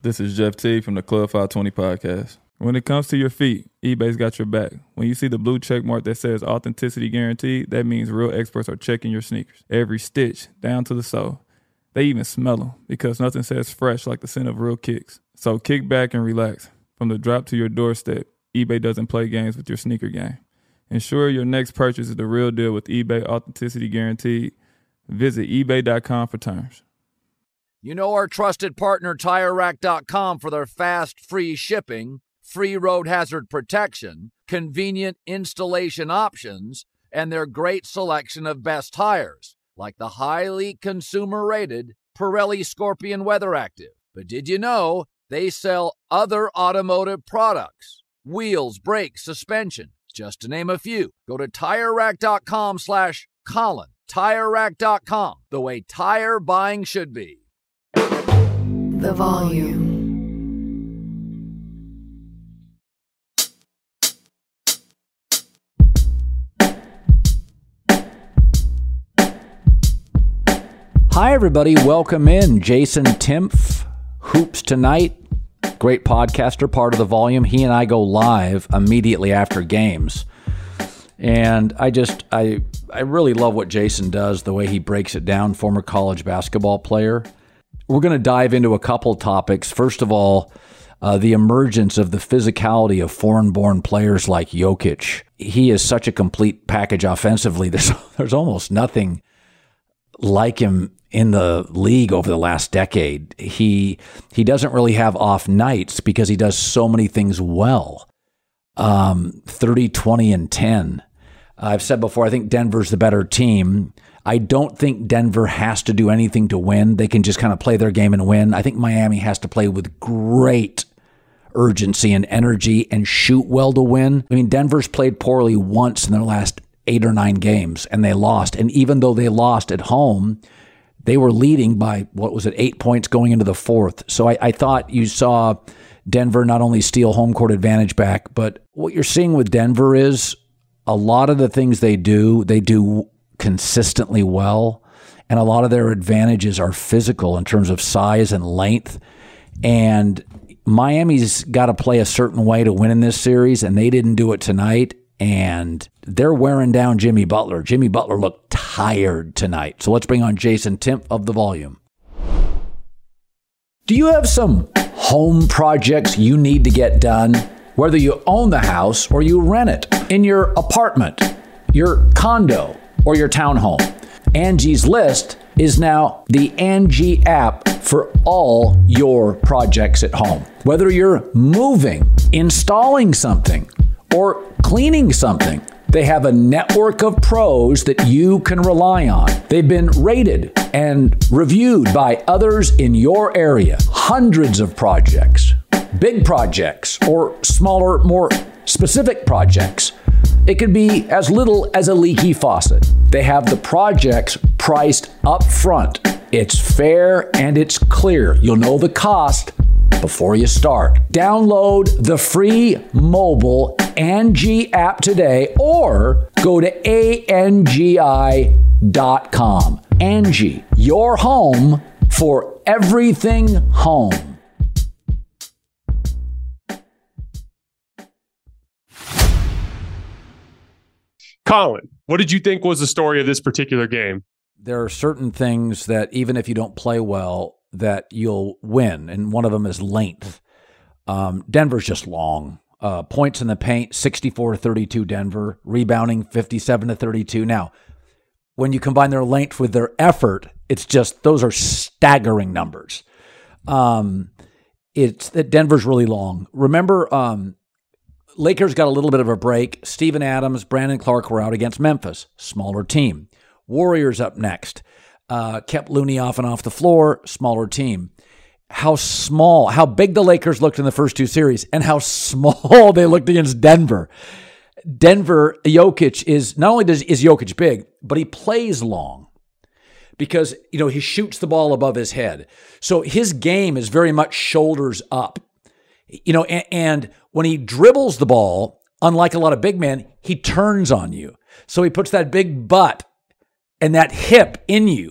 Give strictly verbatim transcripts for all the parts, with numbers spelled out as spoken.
This is Jeff T from the Club five twenty podcast. When it comes to your feet, eBay's got your back. When you see the blue check mark that says authenticity guaranteed, that means real experts are checking your sneakers. Every stitch, down to the sole. They even smell them because nothing says fresh like the scent of real kicks. So kick back and relax. From the drop to your doorstep, eBay doesn't play games with your sneaker game. Ensure your next purchase is the real deal with eBay Authenticity Guaranteed. Visit ebay dot com for terms. You know our trusted partner Tire Rack dot com for their fast, free shipping, free road hazard protection, convenient installation options, and their great selection of best tires, like the highly consumer-rated Pirelli Scorpion Weather Active. But did you know they sell other automotive products? Wheels, brakes, suspension, just to name a few. Go to Tire Rack dot com slash Colin. Tire Rack dot com, the way tire buying should be. The Volume. Hi, everybody. Welcome in. Jason Timpf, Hoops Tonight. Great podcaster, part of The Volume. He and I go live immediately after games. And I just, I I really love what Jason does, the way he breaks it down, former college basketball player. We're going to dive into a couple topics. First of all, uh, the emergence of the physicality of foreign-born players like Jokic. He is such a complete package offensively. There's, there's almost nothing like him in the league over the last decade. He he doesn't really have off nights because he does so many things well. Um, thirty, twenty, and ten. I've said before, I think Denver's the better team. I don't think Denver has to do anything to win. They can just kind of play their game and win. I think Miami has to play with great urgency and energy and shoot well to win. I mean, Denver's played poorly once in their last eight or nine games, and they lost. And even though they lost at home, they were leading by, what was it, eight points going into the fourth. So I, I thought you saw Denver not only steal home court advantage back, but what you're seeing with Denver is a lot of the things they do, they do consistently well. And a lot of their advantages are physical in terms of size and length. And Miami's got to play a certain way to win in this series, and they didn't do it tonight. And they're wearing down Jimmy Butler. Jimmy Butler looked tired tonight. So let's bring on Jason Timpf of The Volume. Do you have some home projects you need to get done? Whether you own the house or you rent it, in your apartment, your condo, or your townhome, Angie's List is now the Angie app for all your projects at home. Whether you're moving, installing something, or cleaning something, they have a network of pros that you can rely on. They've been rated and reviewed by others in your area. Hundreds of projects, big projects, or smaller, more specific projects. It could be as little as a leaky faucet. They have the projects priced up front. It's fair and it's clear. You'll know the cost before you start. Download the free mobile Angie app today or go to A N G I dot com. Angie, your home for everything home. Colin, what did you think was the story of this particular game? There are certain things that even if you don't play well, that you'll win, and one of them is length. Um, Denver's just long. Uh, points in the paint, sixty-four to thirty-two Denver. Rebounding, fifty-seven to thirty-two. Now, when you combine their length with their effort, it's just, those are staggering numbers. Um, it's that Denver's really long. Remember, um, Lakers got a little bit of a break. Steven Adams, Brandon Clark were out against Memphis. Smaller team. Warriors up next. Uh, kept Looney off and off the floor. Smaller team. How small, how big the Lakers looked in the first two series and how small they looked against Denver. Denver, Jokic is, not only does is Jokic big, but he plays long because, you know, he shoots the ball above his head. So his game is very much shoulders up. You know, and, and when he dribbles the ball, unlike a lot of big men, he turns on you. So he puts that big butt and that hip in you.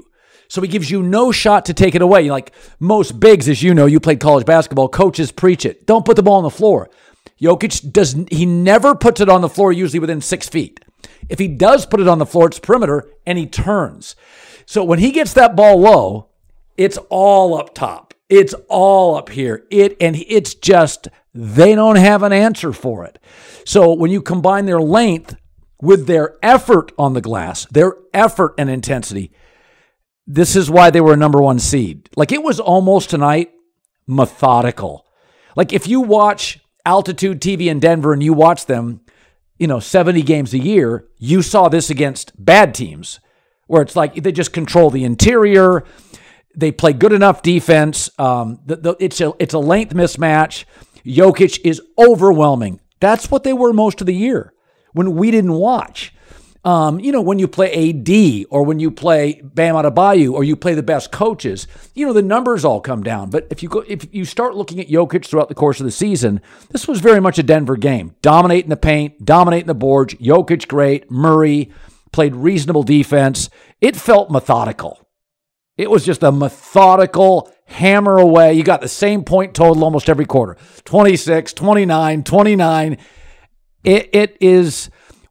So he gives you no shot to take it away. Like most bigs, as you know, you played college basketball, coaches preach it. Don't put the ball on the floor. Jokic does, he never puts it on the floor, usually within six feet. If he does put it on the floor, it's perimeter, and he turns. So when he gets that ball low, it's all up top. It's all up here. It and it's just, they don't have an answer for it. So when you combine their length with their effort on the glass, their effort and intensity, this is why they were a number one seed. Like it was almost tonight methodical. Like if you watch Altitude T V in Denver and you watch them, you know, seventy games a year, you saw this against bad teams where it's like they just control the interior. They play good enough defense. Um, the, the, it's a it's a length mismatch. Jokic is overwhelming. That's what they were most of the year when we didn't watch. Um, you know, when you play A D or when you play Bam Adebayo or you play the best coaches, you know, the numbers all come down. But if you go, if you start looking at Jokic throughout the course of the season, this was very much a Denver game. Dominating the paint, dominating the boards. Jokic great. Murray played reasonable defense. It felt methodical. It was just a methodical hammer away. You got the same point total almost every quarter. twenty-six, twenty-nine, twenty-nine. It, it is...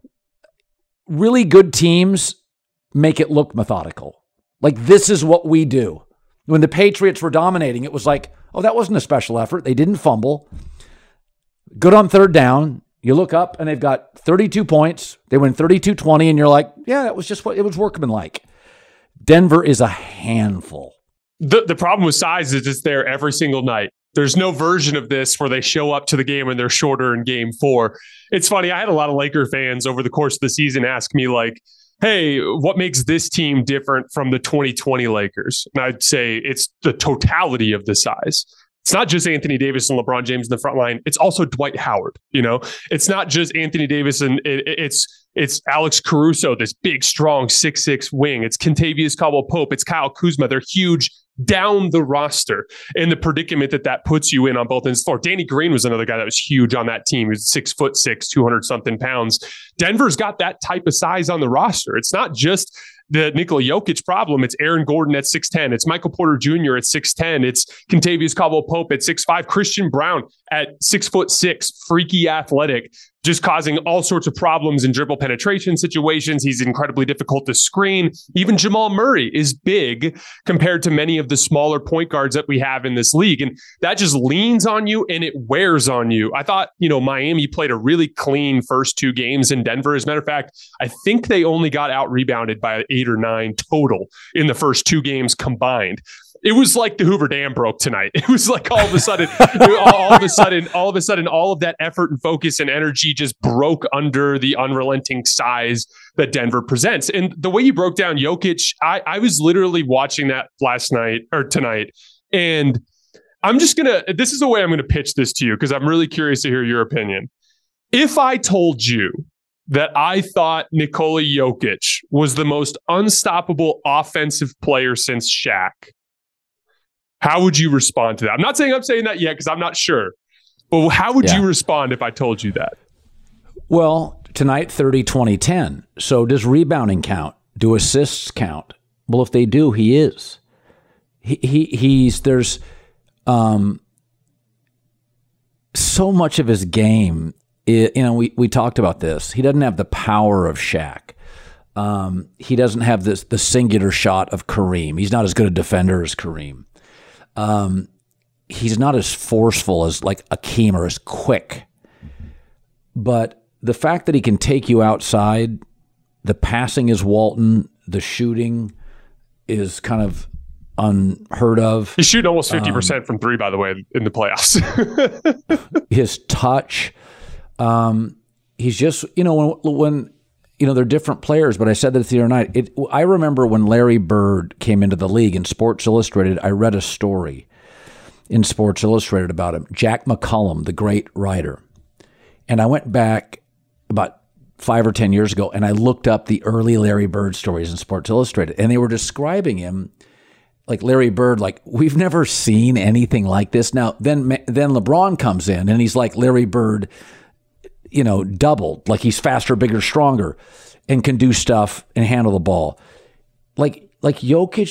Really good teams make it look methodical. Like this is what we do. When the Patriots were dominating, it was like, oh, that wasn't a special effort. They didn't fumble. Good on third down. You look up and they've got thirty-two points. They win thirty-two twenty and you're like, yeah, that was just what it was workmanlike. Denver is a handful. The the problem with size is it's there every single night. There's no version of this where they show up to the game and they're shorter in game four. It's funny. I had a lot of Laker fans over the course of the season ask me like, hey, what makes this team different from the twenty twenty Lakers? And I'd say it's the totality of the size. It's not just Anthony Davis and LeBron James in the front line. It's also Dwight Howard. You know, it's not just Anthony Davis and it, it's it's Alex Caruso, this big, strong six six wing. It's Kentavious Caldwell-Pope. It's Kyle Kuzma. They're huge down the roster, and the predicament that that puts you in on both ends of the floor. Danny Green was another guy that was huge on that team. He was six foot six, two hundred something pounds. Denver's got that type of size on the roster. It's not just the Nikola Jokic problem. It's Aaron Gordon at six ten. It's Michael Porter Junior at six ten. It's Kentavious Caldwell-Pope at six five. Christian Brown at six foot six, freaky athletic, just causing all sorts of problems in dribble penetration situations. He's incredibly difficult to screen. Even Jamal Murray is big compared to many of the smaller point guards that we have in this league. And that just leans on you and it wears on you. I thought, you know, Miami played a really clean first two games in Denver. As a matter of fact, I think they only got out rebounded by eight or nine total in the first two games combined. It was like the Hoover Dam broke tonight. It was like all of a sudden, all of a sudden, all of a sudden, all of that effort and focus and energy just broke under the unrelenting size that Denver presents. And the way you broke down Jokic, I, I was literally watching that last night or tonight. And I'm just going to, this is the way I'm going to pitch this to you because I'm really curious to hear your opinion. If I told you that I thought Nikola Jokic was the most unstoppable offensive player since Shaq, how would you respond to that? I'm not saying I'm saying that yet because I'm not sure. But how would yeah. you respond if I told you that? Well, tonight, thirty, twenty, ten. So does rebounding count? Do assists count? Well, if they do, he is. He, he He's, there's um, so much of his game. It, you know, we, we talked about this. He doesn't have the power of Shaq. Um, he doesn't have this the singular shot of Kareem. He's not as good a defender as Kareem. Um, he's not as forceful as like Akeem or as quick. But the fact that he can take you outside, the passing is Walton, the shooting is kind of unheard of. He's shooting almost fifty percent um, from three, by the way, in the playoffs. His touch, um, he's just, you know, when, when, you know, they're different players, but I said that the other night. It, I remember when Larry Bird came into the league in Sports Illustrated, I read a story in Sports Illustrated about him. Jack McCullum, the great writer. And I went back about five or ten years ago and I looked up the early Larry Bird stories in Sports Illustrated. And they were describing him like Larry Bird, like, we've never seen anything like this. Now, then, then LeBron comes in and he's like Larry Bird, you know, doubled, like he's faster, bigger, stronger, and can do stuff and handle the ball. Like, like Jokic,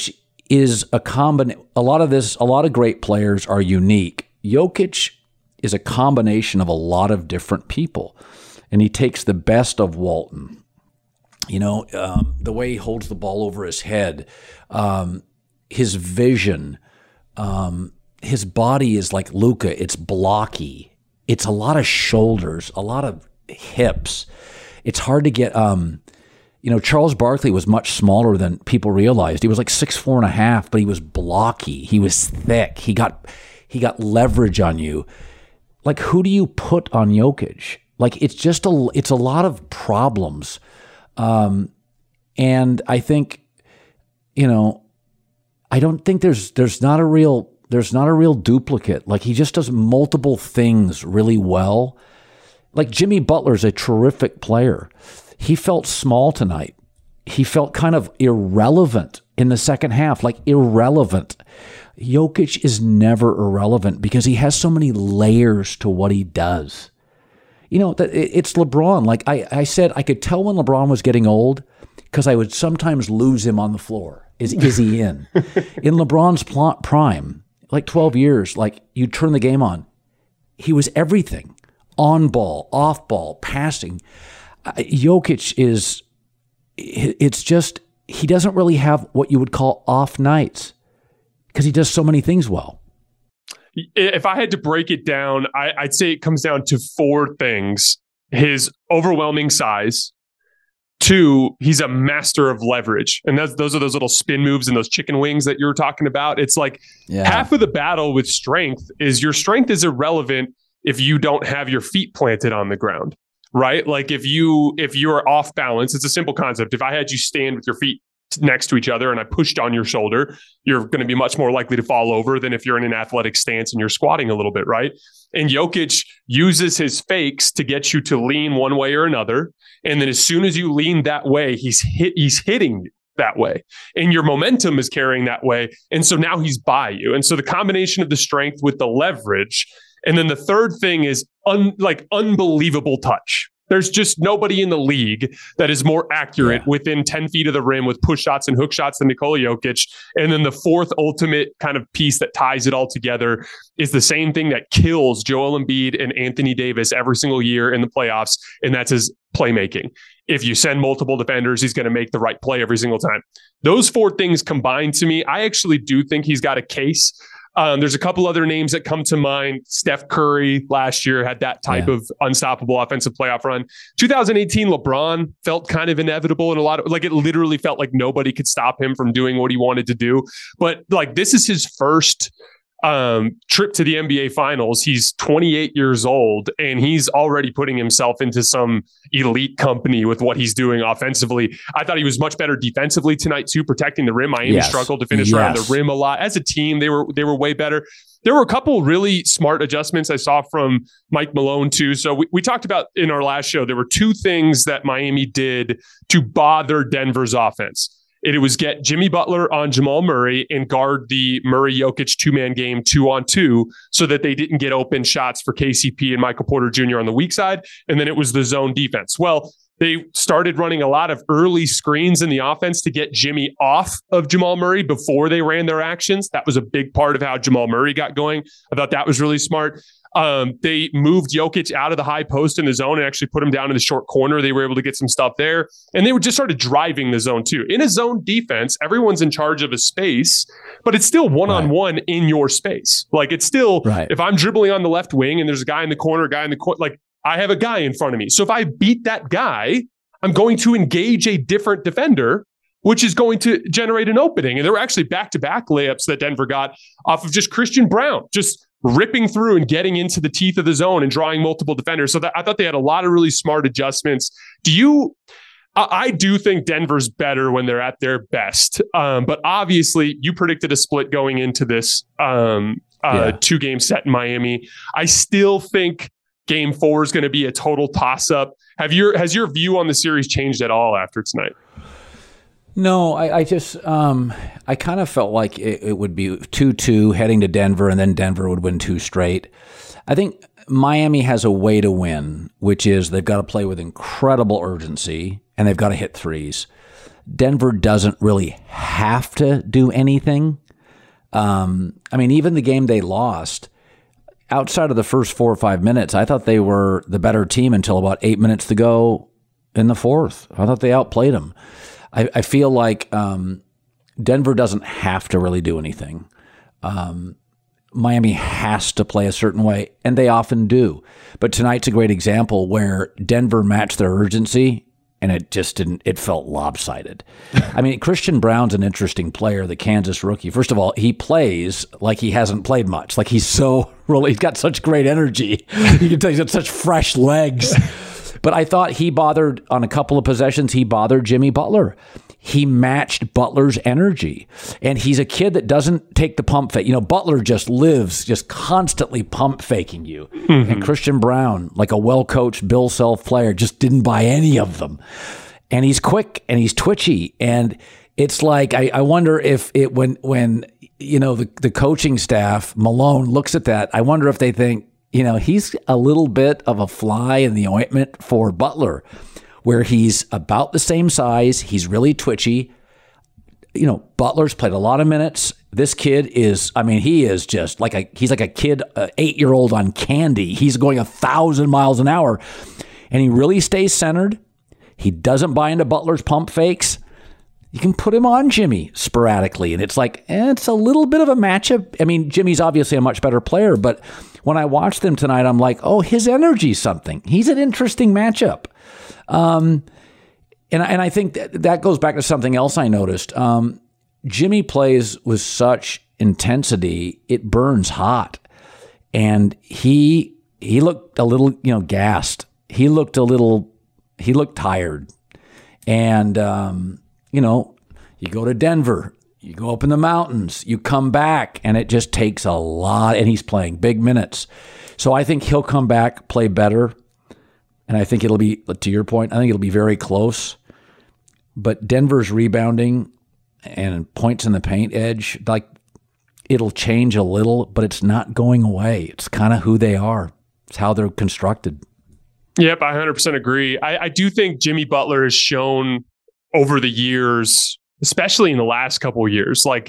is a combination. A lot of this, a lot of great players are unique. Jokic is a combination of a lot of different people, and he takes the best of Walton. You know, um, the way he holds the ball over his head, um, his vision, um, his body is like Luka. It's blocky. It's a lot of shoulders, a lot of hips. It's hard to get. Um, you know, Charles Barkley was much smaller than people realized. He was like six four and a half, but he was blocky. He was thick. He got he got leverage on you. Like, who do you put on Jokic? Like, it's just a it's a lot of problems. Um, and I think, you know, I don't think there's there's not a real there's not a real duplicate. Like, he just does multiple things really well. Like, Jimmy Butler's a terrific player. He felt small tonight. He felt kind of irrelevant in the second half, like irrelevant. Jokic is never irrelevant because he has so many layers to what he does. You know, it's LeBron. Like I, I said, I could tell when LeBron was getting old because I would sometimes lose him on the floor. Is is he in? In LeBron's prime, like twelve years, like you turn the game on, he was everything. On ball, off ball, passing. Uh, Jokic is, it's just, he doesn't really have what you would call off nights because he does so many things well. If I had to break it down, I, I'd say it comes down to four things. His overwhelming size. Two, he's a master of leverage. And that's, those are those little spin moves and those chicken wings that you're talking about. It's like yeah. half of the battle with strength is your strength is irrelevant if you don't have your feet planted on the ground, right? Like if you if you're off balance, it's a simple concept. If I had you stand with your feet next to each other and I pushed on your shoulder, you're going to be much more likely to fall over than if you're in an athletic stance and you're squatting a little bit, right? And Jokic uses his fakes to get you to lean one way or another. And then as soon as you lean that way, he's hit, he's hitting you that way. And your momentum is carrying that way. And so now he's by you. And so the combination of the strength with the leverage. And then the third thing is un, like unbelievable touch. There's just nobody in the league that is more accurate yeah. within ten feet of the rim with push shots and hook shots than Nikola Jokic. And then the fourth ultimate kind of piece that ties it all together is the same thing that kills Joel Embiid and Anthony Davis every single year in the playoffs, and that's his playmaking. If you send multiple defenders, he's going to make the right play every single time. Those four things combined to me, I actually do think he's got a case. Um, there's a couple other names that come to mind. Steph Curry last year had that type yeah. of unstoppable offensive playoff run. twenty eighteen, LeBron felt kind of inevitable in a lot of, like it literally felt like nobody could stop him from doing what he wanted to do. But like this is his first um, trip to the N B A Finals. He's twenty-eight years old and he's already putting himself into some elite company with what he's doing offensively. I thought he was much better defensively tonight too, protecting the rim. Miami yes. struggled to finish yes. around the rim a lot. As a team, they were they were way better. There were a couple really smart adjustments I saw from Mike Malone too. So we, we talked about in our last show, there were two things that Miami did to bother Denver's offense. It was get Jimmy Butler on Jamal Murray and guard the Murray-Jokic two-man game two on two so that they didn't get open shots for K C P and Michael Porter Junior on the weak side. And then it was the zone defense. Well, they started running a lot of early screens in the offense to get Jimmy off of Jamal Murray before they ran their actions. That was a big part of how Jamal Murray got going. I thought that was really smart. Um, they moved Jokic out of the high post in the zone and actually put him down in the short corner. They were able to get some stuff there. And they were just started driving the zone too. In a zone defense, everyone's in charge of a space, but it's still one-on-one right. in your space. Like it's still, right. if I'm dribbling on the left wing and there's a guy in the corner, a guy in the corner, like I have a guy in front of me. So if I beat that guy, I'm going to engage a different defender, which is going to generate an opening. And there were actually back-to-back layups that Denver got off of just Christian Brown, just ripping through and getting into the teeth of the zone and drawing multiple defenders. So that, I thought they had a lot of really smart adjustments. Do you, I, I do think Denver's better when they're at their best. Um, but obviously you predicted a split going into this um, uh, yeah. two game set in Miami. I still think game four is going to be a total toss up. Have your, has your view on the series changed at all after tonight? No, I, I just, um, I kind of felt like it, it would be two two heading to Denver, and then Denver would win two straight. I think Miami has a way to win, which is they've got to play with incredible urgency, and they've got to hit threes. Denver doesn't really have to do anything. Um, I mean, even the game they lost, outside of the first four or five minutes, I thought they were the better team until about eight minutes to go in the fourth. I thought they outplayed them. I, I feel like um, Denver doesn't have to really do anything. Um, Miami has to play a certain way, and they often do. But tonight's a great example where Denver matched their urgency, and it just didn't, it felt lopsided. I mean, Christian Braun's an interesting player, the Kansas rookie. First of all, he plays like he hasn't played much. Like he's so, really, he's got such great energy. You can tell he's got such fresh legs. But I thought he bothered, on a couple of possessions, he bothered Jimmy Butler. He matched Butler's energy. And he's a kid that doesn't take the pump fake. You know, Butler just lives just constantly pump faking you. Mm-hmm. And Christian Braun, like a well-coached Bill Self player, just didn't buy any of them. And he's quick and he's twitchy. And it's like, I, I wonder if it, when, when you know, the, the coaching staff, Malone, looks at that, I wonder if they think, you know, he's a little bit of a fly in the ointment for Butler, where he's about the same size. He's really twitchy. You know, Butler's played a lot of minutes. This kid is, I mean, he is just like a, he's like a kid, uh, eight-year-old on candy. He's going a thousand miles an hour, and he really stays centered. He doesn't buy into Butler's pump fakes. You can put him on Jimmy sporadically, and it's like, eh, it's a little bit of a matchup. I mean, Jimmy's obviously a much better player, but when I watched them tonight, I'm like, oh, his energy's something. He's an interesting matchup. Um, and, and I think that, that goes back to something else I noticed. Um, Jimmy plays with such intensity, it burns hot. And he he looked a little, you know, gassed. He looked a little, he looked tired. And, um, you know, you go to Denver, you go up in the mountains, you come back, and it just takes a lot, and he's playing big minutes. So I think he'll come back, play better, and I think it'll be, to your point, I think it'll be very close. But Denver's rebounding and points in the paint edge, like, it'll change a little, but it's not going away. It's kind of who they are. It's how they're constructed. Yep, I one hundred percent agree. I, I do think Jimmy Butler has shown over the years, especially in the last couple of years, like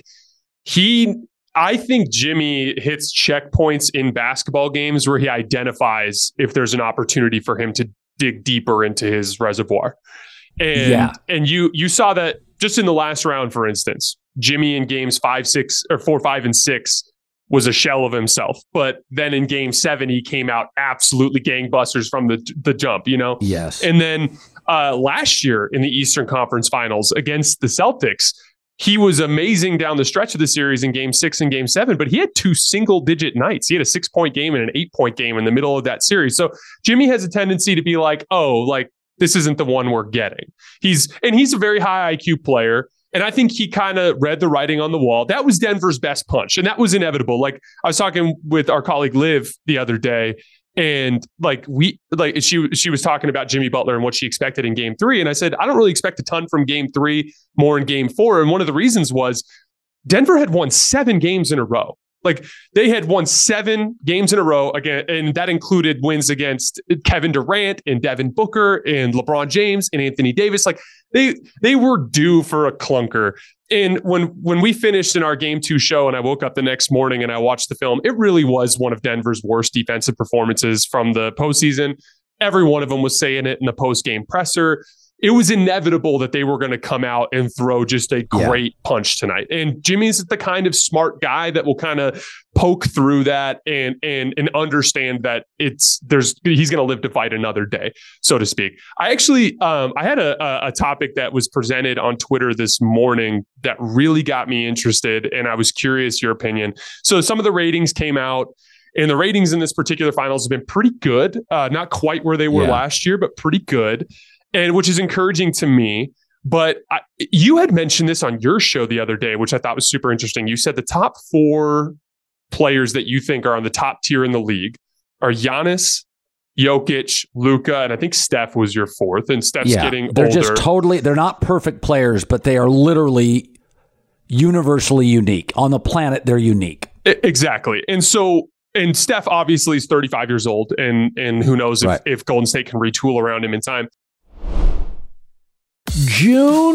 he, I think Jimmy hits checkpoints in basketball games where he identifies if there's an opportunity for him to dig deeper into his reservoir. And, yeah. and you, you saw that just in the last round, for instance, Jimmy in games five, six or four, five, and six was a shell of himself. But then in game seven, he came out absolutely gangbusters from the, the jump, you know? Yes. And then uh, last year in the Eastern Conference Finals against the Celtics, he was amazing down the stretch of the series in game six and game seven, but he had two single digit nights. He had a six point game and an eight point game in the middle of that series. So Jimmy has a tendency to be like, oh, like this isn't the one we're getting. He's, and he's a very high I Q player. And I think he kind of read the writing on the wall. That was Denver's best punch. And that was inevitable. Like I was talking with our colleague Liv the other day, and like we like she she was talking about Jimmy Butler and what she expected in game three. And I said, I don't really expect a ton from game three, more in game four. And one of the reasons was Denver had won seven games in a row. Like they had won seven games in a row again, and that included wins against Kevin Durant and Devin Booker and LeBron James and Anthony Davis. Like they they were due for a clunker. And when when we finished in our game two show and I woke up the next morning and I watched the film, it really was one of Denver's worst defensive performances from the postseason. Every one of them was saying it in the post-game presser. It was inevitable that they were going to come out and throw just a great yeah. punch tonight. And Jimmy's the kind of smart guy that will kind of poke through that and and and understand that it's there's he's going to live to fight another day, so to speak. I actually um, I had a, a topic that was presented on Twitter this morning that really got me interested, and I was curious your opinion. So some of the ratings came out. And the ratings in this particular finals have been pretty good. Uh, not quite where they were yeah. last year, but pretty good. And which is encouraging to me. But I, you had mentioned this on your show the other day, which I thought was super interesting. You said the top four players that you think are on the top tier in the league are Giannis, Jokic, Luka, and I think Steph was your fourth. And Steph's yeah, getting they're older. Just totally, they're not perfect players, but they are literally universally unique. On the planet, they're unique. Exactly. And so And Steph obviously is thirty-five years old, and and who knows if, right. if Golden State can retool around him in time. June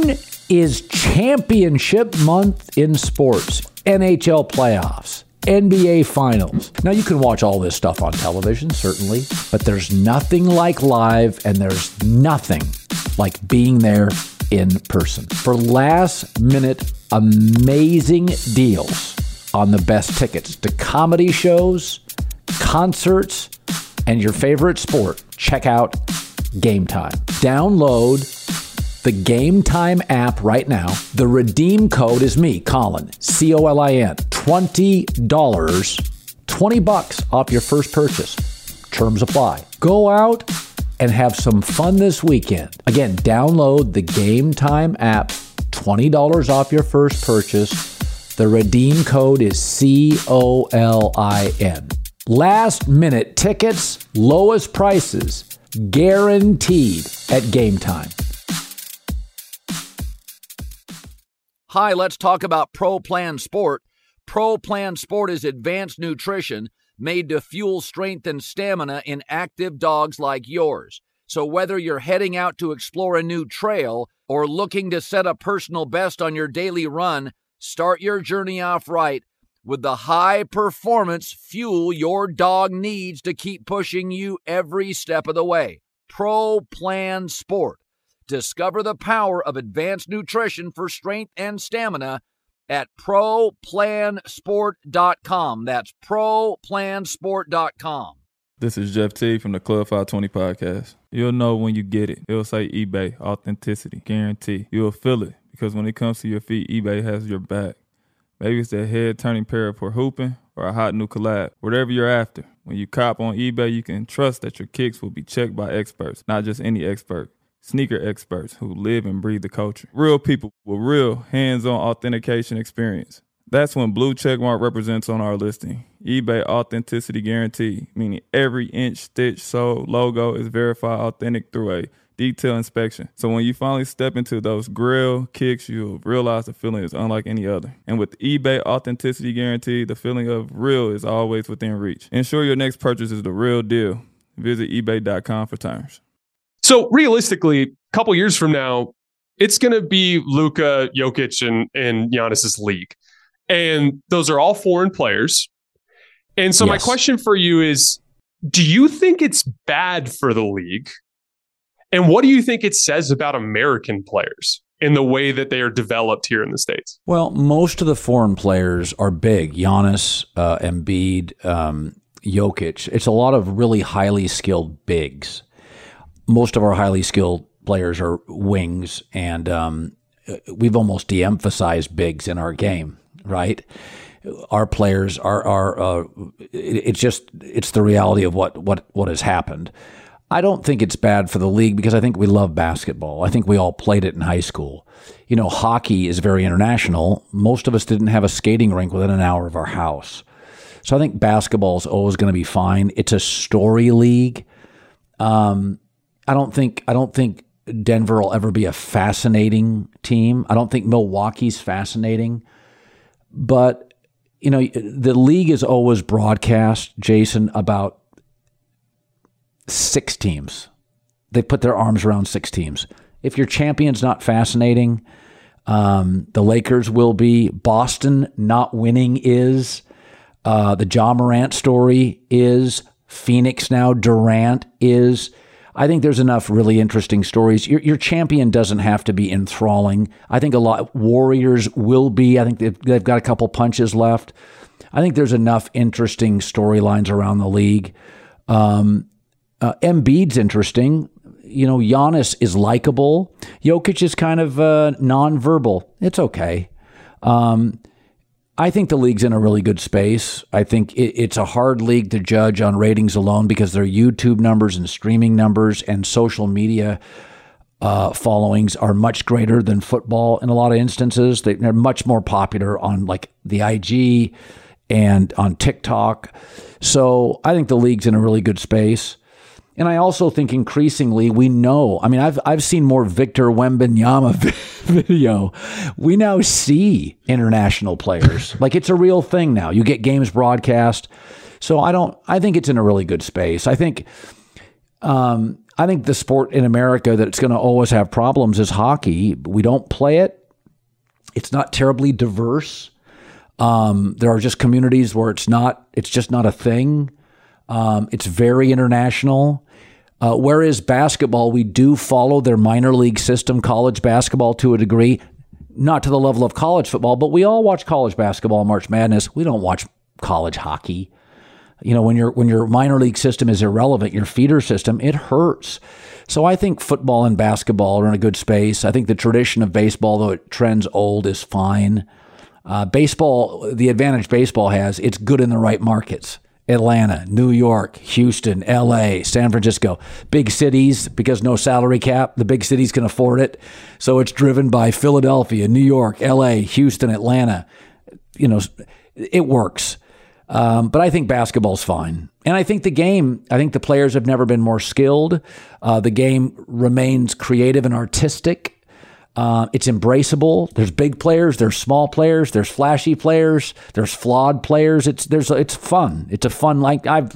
is championship month in sports, N H L playoffs, N B A finals. Now, you can watch all this stuff on television, certainly, but there's nothing like live, and there's nothing like being there in person. For last-minute amazing deals on the best tickets to comedy shows, concerts, and your favorite sport, check out Game Time. Download the Game Time app right now. The redeem code is me, Colin, C O L I N. twenty dollars, twenty bucks off your first purchase. Terms apply. Go out and have some fun this weekend. Again, download the Game Time app, twenty dollars off your first purchase. The redeem code is C O L I N. Last minute tickets, lowest prices, guaranteed at Game Time. Hi, let's talk about Pro Plan Sport. Pro Plan Sport is advanced nutrition made to fuel strength and stamina in active dogs like yours. So whether you're heading out to explore a new trail or looking to set a personal best on your daily run, start your journey off right with the high-performance fuel your dog needs to keep pushing you every step of the way. Pro Plan Sport. Discover the power of advanced nutrition for strength and stamina at pro plan sport dot com. That's pro plan sport dot com. This is Jeff T from the Club five twenty podcast. You'll know when you get it. It'll say eBay, authenticity, guarantee. You'll feel it because when it comes to your feet, eBay has your back. Maybe it's that head-turning pair for hooping or a hot new collab. Whatever you're after, when you cop on eBay, you can trust that your kicks will be checked by experts, not just any expert. Sneaker experts who live and breathe the culture. Real people with real hands-on authentication experience. That's when blue checkmark represents on our listing. eBay Authenticity Guarantee, meaning every inch, stitch, sole, logo is verified authentic through a detailed inspection. So when you finally step into those grill kicks, you'll realize the feeling is unlike any other. And with eBay Authenticity Guarantee, the feeling of real is always within reach. Ensure your next purchase is the real deal. Visit ebay dot com for terms. So realistically, a couple years from now, it's going to be Luka, Jokic, and, and Giannis's league. And those are all foreign players. And so yes. My question for you is, do you think it's bad for the league? And what do you think it says about American players in the way that they are developed here in the States? Well, most of the foreign players are big. Giannis, uh, Embiid, um, Jokic. It's a lot of really highly skilled bigs. Most of our highly skilled players are wings, and um, we've almost de-emphasized bigs in our game, right? Our players are, are uh, it, it's just, it's the reality of what, what, what has happened. I don't think it's bad for the league because I think we love basketball. I think we all played it in high school. You know, hockey is very international. Most of us didn't have a skating rink within an hour of our house. So I think basketball is always going to be fine. It's a story league. Um, I don't think I don't think Denver will ever be a fascinating team. I don't think Milwaukee's fascinating. But, you know, the league is always broadcast, Jason, about six teams. They put their arms around six teams. If your champion's not fascinating, um, the Lakers will be. Boston not winning is. Uh, the Ja Morant story is. Phoenix now, Durant is. I think there's enough really interesting stories. Your, your champion doesn't have to be enthralling. I think a lot Warriors will be. I think they've, they've got a couple punches left. I think there's enough interesting storylines around the league. Um, uh, Embiid's interesting. You know, Giannis is likable. Jokic is kind of uh, nonverbal. It's okay. Um, I think the league's in a really good space. I think it, it's a hard league to judge on ratings alone because their YouTube numbers and streaming numbers and social media uh, followings are much greater than football in a lot of instances. They, they're much more popular on like the I G and on TikTok. So I think the league's in a really good space. And I also think increasingly we know, I mean, I've I've seen more Victor Wembanyama video. We now see international players. Like it's a real thing now. You get games broadcast. So I don't, I think it's in a really good space. I think, um, I think the sport in America that's going to always have problems is hockey. We don't play it. It's not terribly diverse. Um, there are just communities where it's not. It's just not a thing. Um, it's very international. Uh, whereas basketball, we do follow their minor league system, college basketball to a degree, not to the level of college football, but we all watch college basketball, March Madness. We don't watch college hockey. You know, when your when your minor league system is irrelevant, your feeder system, it hurts. So I think football and basketball are in a good space. I think the tradition of baseball, though it trends old, is fine. Uh, baseball, the advantage baseball has, it's good in the right markets. Atlanta, New York, Houston, L A, San Francisco, big cities, because no salary cap, the big cities can afford it. So it's driven by Philadelphia, New York, L A, Houston, Atlanta. You know, it works. Um, but I think basketball's fine. And I think the game, I think the players have never been more skilled. Uh, the game remains creative and artistic. Uh, it's embraceable. There's big players, there's small players, there's flashy players, there's flawed players. It's there's it's fun. It's a fun, like I've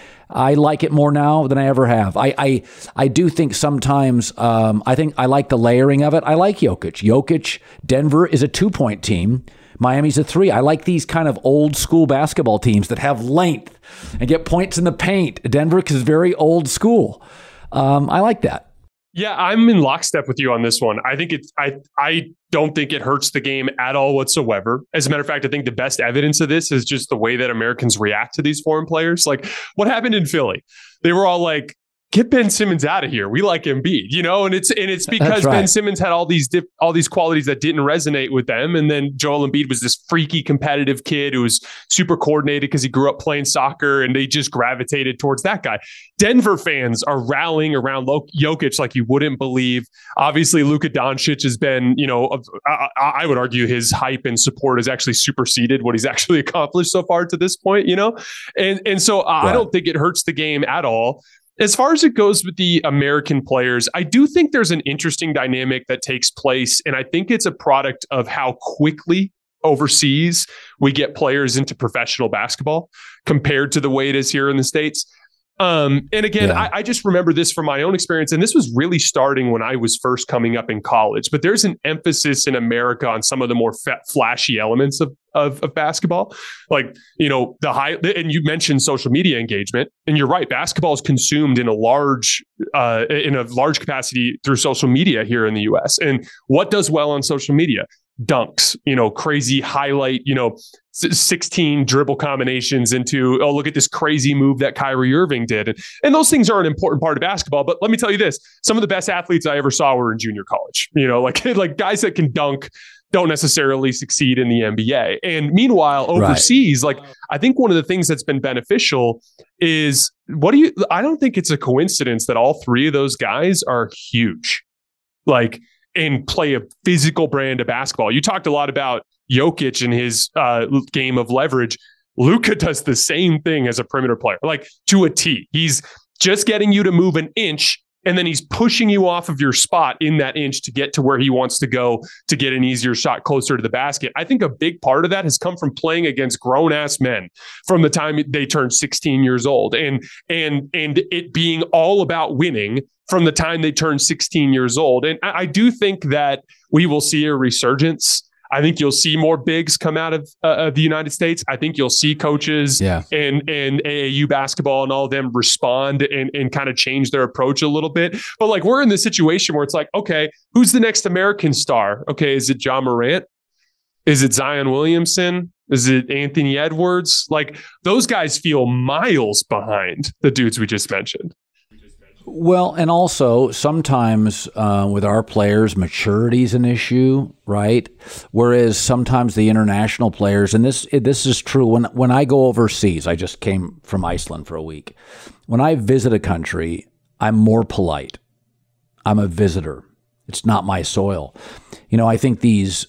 I like it more now than I ever have. I I, I do think sometimes um, I think I like the layering of it. I like Jokic. Jokic, Denver is a two-point team. Miami's a three. I like these kind of old school basketball teams that have length and get points in the paint. Denver is very old school. Um, I like that. Yeah, I'm in lockstep with you on this one. I think it's I I don't think it hurts the game at all whatsoever. As a matter of fact, I think the best evidence of this is just the way that Americans react to these foreign players. Like what happened in Philly? They were all like, get Ben Simmons out of here. We like Embiid, you know, and it's and it's because right. Ben Simmons had all these dip, all these qualities that didn't resonate with them, and then Joel Embiid was this freaky competitive kid who was super coordinated because he grew up playing soccer, and they just gravitated towards that guy. Denver fans are rallying around Jokic like you wouldn't believe. Obviously, Luka Doncic has been, you know, I, I would argue his hype and support has actually superseded what he's actually accomplished so far to this point, you know, and and so uh, right. I don't think it hurts the game at all. As far as it goes with the American players, I do think there's an interesting dynamic that takes place, and I think it's a product of how quickly overseas we get players into professional basketball compared to the way it is here in the States. Um, and again, yeah. I, I just remember this from my own experience, and this was really starting when I was first coming up in college. But there's an emphasis in America on some of the more fa- flashy elements of, of of basketball, like you know the high. And you mentioned social media engagement, and you're right. Basketball is consumed in a large uh, in a large capacity through social media here in the U S. And what does well on social media? Dunks, you know, crazy highlight, you know, sixteen dribble combinations into, oh, look at this crazy move that Kyrie Irving did. And, and those things are an important part of basketball. But let me tell you this, some of the best athletes I ever saw were in junior college, you know, like, like guys that can dunk don't necessarily succeed in the N B A. And meanwhile, overseas, right. like, I think one of the things that's been beneficial is what do you, I don't think it's a coincidence that all three of those guys are huge. Like, and play a physical brand of basketball. You talked a lot about Jokic and his uh, game of leverage. Luka does the same thing as a perimeter player, like to a T. He's just getting you to move an inch, and then he's pushing you off of your spot in that inch to get to where he wants to go to get an easier shot closer to the basket. I think a big part of that has come from playing against grown-ass men from the time they turned sixteen years old, and and and it being all about winning from the time they turn sixteen years old. And I, I do think that we will see a resurgence. I think you'll see more bigs come out of, uh, of the United States. I think you'll see coaches yeah. and, and A A U basketball and all of them respond and, and kind of change their approach a little bit. But like we're in this situation where it's like, okay, who's the next American star? Okay, is it Ja Morant? Is it Zion Williamson? Is it Anthony Edwards? Like those guys feel miles behind the dudes we just mentioned. Well, and also sometimes uh, with our players, maturity is an issue, right? Whereas sometimes the international players, and this this is true when when I go overseas, I just came from Iceland for a week. When I visit a country, I'm more polite. I'm a visitor. It's not my soil. You know, I think these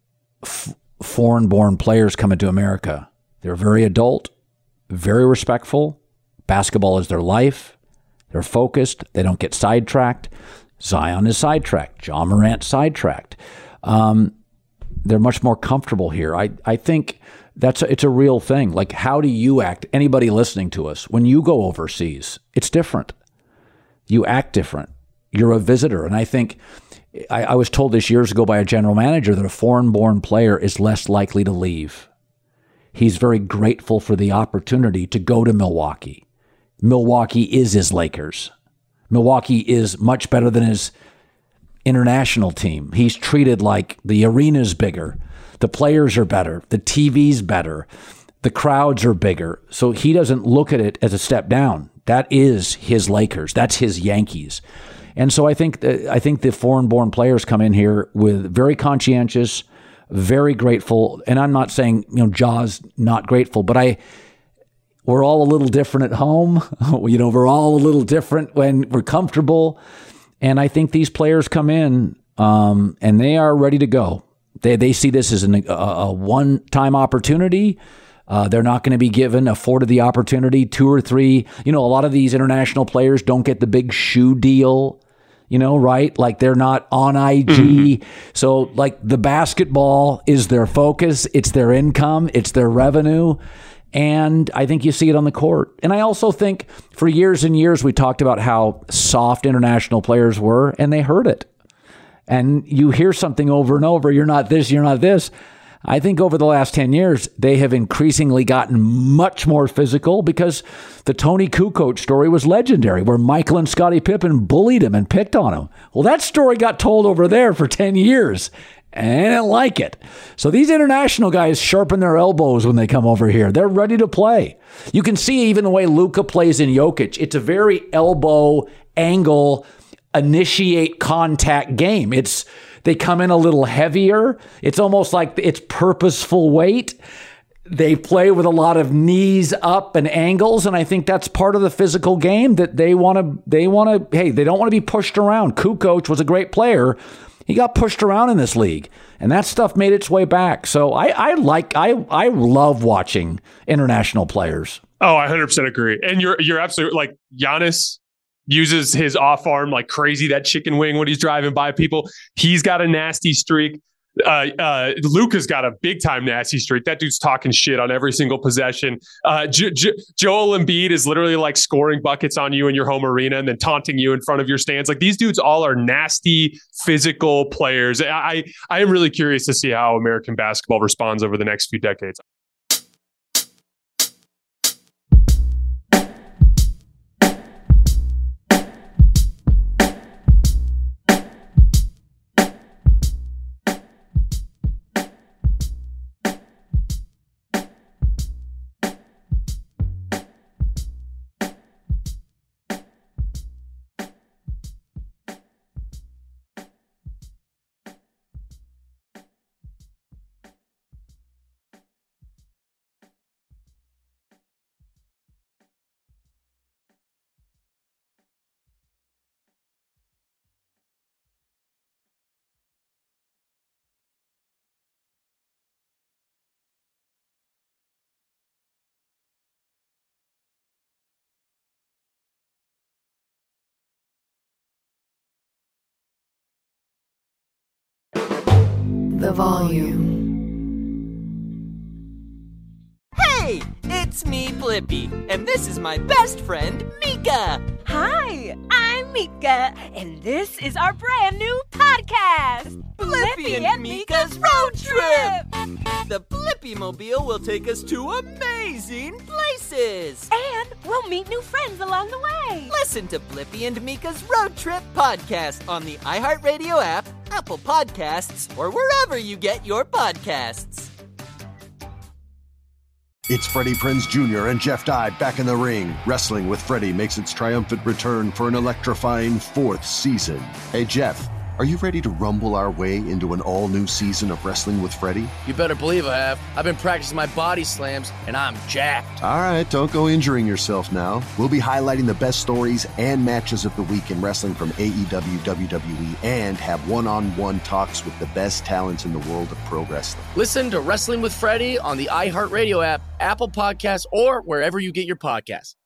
f- foreign-born players come into America. They're very adult, very respectful. Basketball is their life. They're focused. They don't get sidetracked. Zion is sidetracked. Ja Morant sidetracked. Um, they're much more comfortable here. I, I think that's a, it's a real thing. Like, how do you act? Anybody listening to us, when you go overseas, it's different. You act different. You're a visitor. And I think I, I was told this years ago by a general manager that a foreign-born player is less likely to leave. He's very grateful for the opportunity to go to Milwaukee. Milwaukee is his Lakers. Milwaukee is much better than his international team. He's treated like the arena's bigger. The players are better. The T V's better. The crowds are bigger. So he doesn't look at it as a step down. That is his Lakers. That's his Yankees. And so I think I think the foreign-born players come in here with very conscientious, very grateful. And I'm not saying, you know, Ja's not grateful, but I we're all a little different at home. You know, we're all a little different when we're comfortable. And I think these players come in um, and they are ready to go. They they see this as an, a, a one-time opportunity. Uh, they're not going to be given, afforded the opportunity, two or three. You know, a lot of these international players don't get the big shoe deal, you know, right? Like they're not on I G. Mm-hmm. So like the basketball is their focus. It's their income. It's their revenue. And I think you see it on the court. And I also think for years and years, we talked about how soft international players were, and they heard it. And you hear something over and over, you're not this, you're not this. I think over the last ten years, they have increasingly gotten much more physical because the Tony Kukoc story was legendary, where Michael and Scottie Pippen bullied him and picked on him. Well, that story got told over there for ten years, and I didn't like it. So these international guys sharpen their elbows when they come over here. They're ready to play. You can see even the way Luka plays in Jokic. It's a very elbow, angle, initiate contact game. It's They come in a little heavier. It's almost like it's purposeful weight. They play with a lot of knees up and angles, and I think that's part of the physical game that they want to. They want to. Hey, they don't want to be pushed around. Kukoc was a great player. He got pushed around in this league, and that stuff made its way back. So I, I like. I I love watching international players. Oh, I one hundred percent agree. And you're you're absolutely like Giannis uses his off arm like crazy, that chicken wing when he's driving by people. He's got a nasty streak. Uh, uh, Luka's got a big time nasty streak. That dude's talking shit on every single possession. Uh, J- J- Joel Embiid is literally like scoring buckets on you in your home arena and then taunting you in front of your stands. Like these dudes all are nasty, physical players. I, I am really curious to see how American basketball responds over the next few decades. The volume. Hey, it's me, Blippi, and this is my best friend, Mika. Hi, I'm Mika, and this is our brand new podcast, Blippi and, and Mika's Road Trip. The Blippi Mobile will take us to amazing places. And we'll meet new friends along the way. Listen to Blippi and Mika's Road Trip podcast on the iHeartRadio app, Apple Podcasts, or wherever you get your podcasts. It's Freddie Prinze Junior and Jeff Dye back in the ring. Wrestling with Freddie makes its triumphant return for an electrifying fourth season. Hey, Jeff, are you ready to rumble our way into an all-new season of Wrestling with Freddie? You better believe I have. I've been practicing my body slams, and I'm jacked. All right, don't go injuring yourself now. We'll be highlighting the best stories and matches of the week in wrestling from A E W, W W E, and have one-on-one talks with the best talents in the world of pro wrestling. Listen to Wrestling with Freddie on the iHeartRadio app, Apple Podcasts, or wherever you get your podcasts.